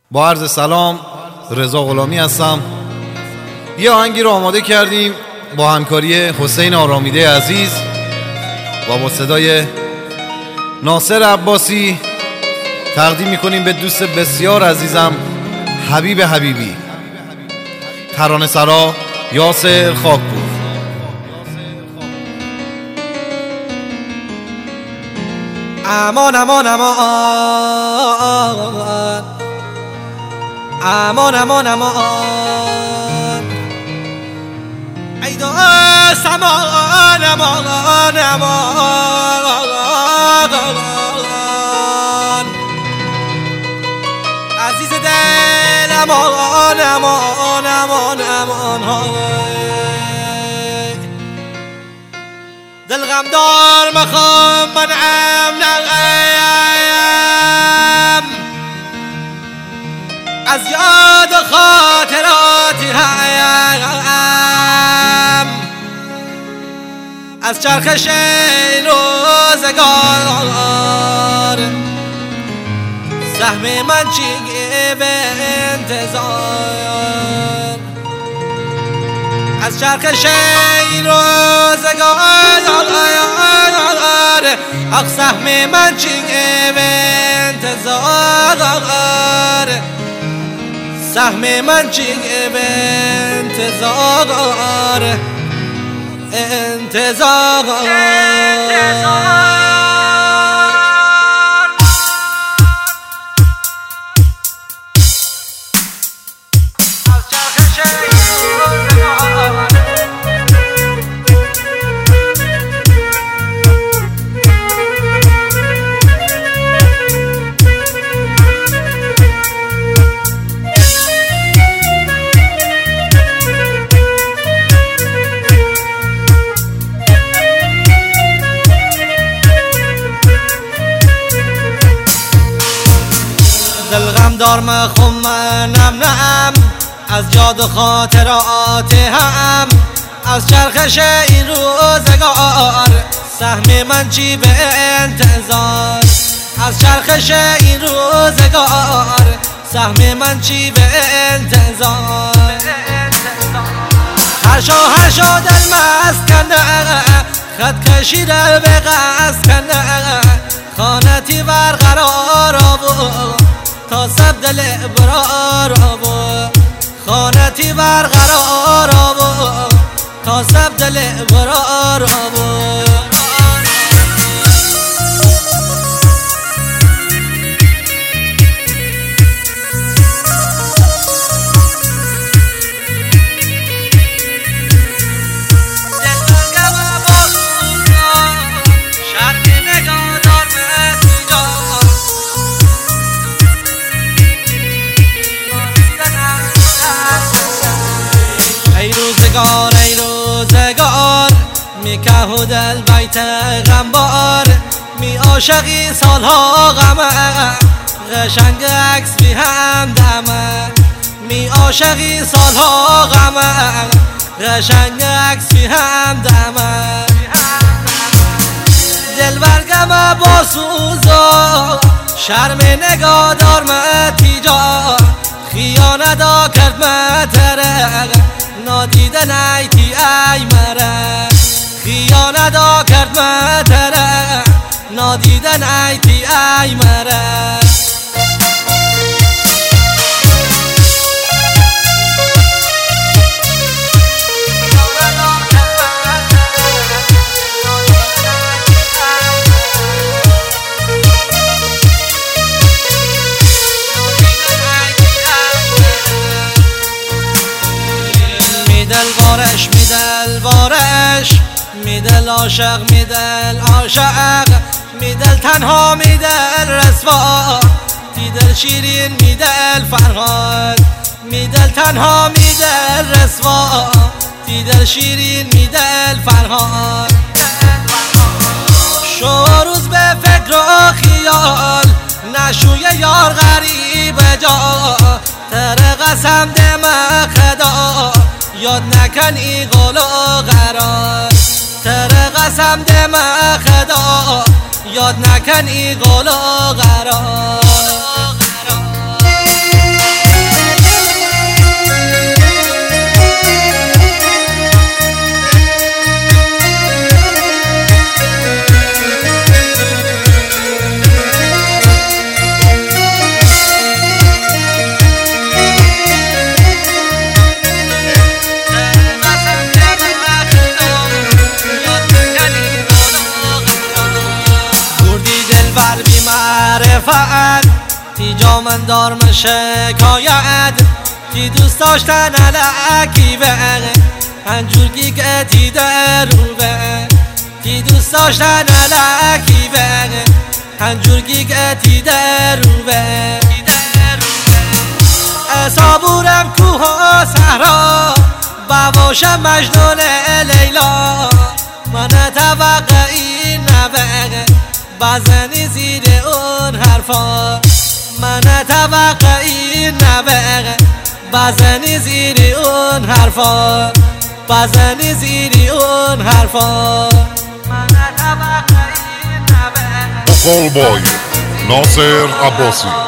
با عرض سلام، رضا غلامی هستم. یه آهنگی رو آماده کردیم با همکاری حسین آرامیده عزیز و با صدای ناصر عباسی. تقدیم میکنیم به دوست بسیار عزیزم حبیب حبیبی، ترانه سرا یاسر خاکپور. امان امان امان امان امان امان ای دوست امان امان امان عزیز دل امان امان امان امان دل غم دار مخوام منعم نغیم از یاد و خاطراتی هایم از چرخش این روزگار سهم من چیگه به انتظار از چرخش این روزگار اخ سهم من چیگه به انتظار سهم من چیگه به انتظار دلغم دار مخم منم نم از یاد و خاطرات هم از چرخش این روزگار سهم من چی به انتظار از چرخش این روزگار سهم من چی به انتظار هر شو دل مسکنه خط کشیده به قصد کنه خانتی برقرار بود تا سب دل برار بود خانتی برقرار بود تا سب دل برار بود ای روزگار می که دل بیت غمبار می عاشقی سالها غمه قشنگ عکس بی هم دمه می عاشقی سالها غمه قشنگ عکس بی هم دمه دل برگم با سوزا شرم نگاه دار متیجا خیانه دا کرد متره نادیده نیتی ای مره خیانه دا کرد متره نادیده نیتی ای مره میدل عاشق میدل عاشق میدل تنها میدل رسوا دیدل شیرین میدل فرهاد میدل تنها میدل رسوا دیدل شیرین میدل فرهاد شو روز به فکر و خیال نشوی یار غریب جا تر قسم دم خدا یاد نکنی قول و قرار تر قسم دم خدا یاد نکنی قول و قرار کار شکایت کی دوست داشتن علکی به هنجور گیگتی در رو به کی دوست داشتن علکی به هنجور گیگتی در رو به صابورم کوه و صحرا بواشم مجنون لیلا من توقعی نبغه بزنی زیر اون حرفا من توقعی نبغه بزنی زیر اون حرفا بزنی زیر اون حرفا من توقعی نبغه بقال بای ناصر عباسی